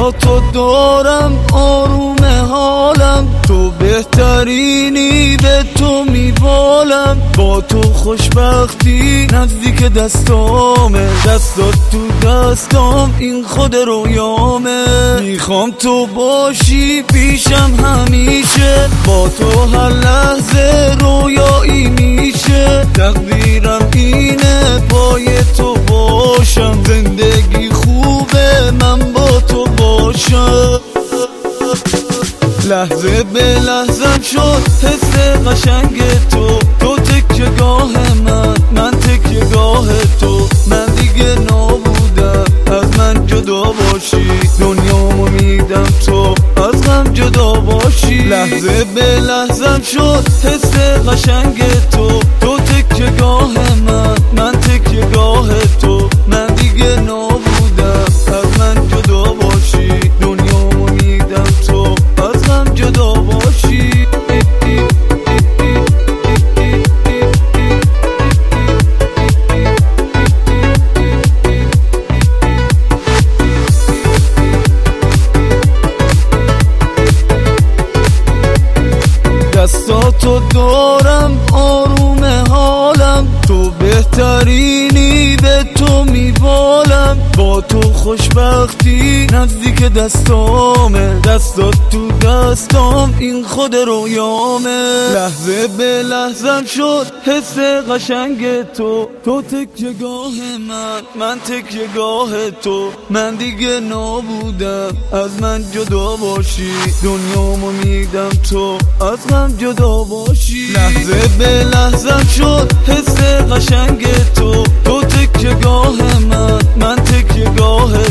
دستاتو دارم آروم حالم، تو بهترینی به تو میبالم، با تو خوشبختی نزدیک دستامه، دستات تو دستام این خود رویامه. میخوام تو باشی پیشم همیشه، با تو هر لحظه رویایی میشه، تقدیرم اینه پای تو باشم، زندگی خوبه من با تو باشم. لحظه به لحظم شد حس قشنگ تو، تو تکیه گاه من تکیه گاه تو، من دیگه نابودم از من جدا باشی، دنیامو میدم تو از غم جدا باشی. لحظه به لحظم شد حس قشنگ تو، تو تکیه گاه من تکیه گاه تو، من دیگه نابودم از من جدا باشی، دنیامو میدم تو از غم جدا باشی. دستاتو دارم آروم حالم، تو بهترینی به تو میبالم، با تو خوشبختی نزدیک دستامه، دستات تو دستام این خود رویامه. لحظه به لحظم شد حس قشنگ تو، تو تکیه گاه من تکیه گاه تو، من دیگه نابودم از من جدا باشی، دنیامو میدم تو از غم جدا باشی. لحظه به لحظم شد حس قشنگ تو، تو تکیه گاه من تکیه گاه